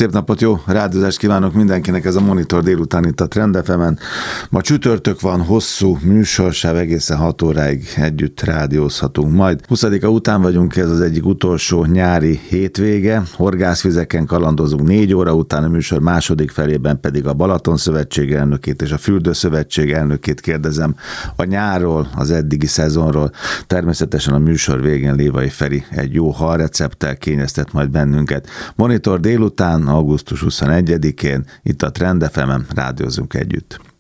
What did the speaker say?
Szép napot, jó rádiózást kívánok mindenkinek, ez a Monitor délután itt a Trend FM-en. Ma csütörtök van, hosszú műsorsáv, egészen 6 óráig együtt rádiózhatunk majd. 20-a után vagyunk, ez az egyik utolsó nyári hétvége. Horgászvizeken kalandozunk 4 óra után, a műsor második felében pedig a Balaton Szövetség elnökét és a Fürdő Szövetség elnökét kérdezem a nyárról, az eddigi szezonról. Természetesen a műsor végén Lévai Feri egy jó halrecepttel kényeztet majd bennünket. Monitor délután, augusztus 21-én, itt a Trend FM-en rádiózunk együtt.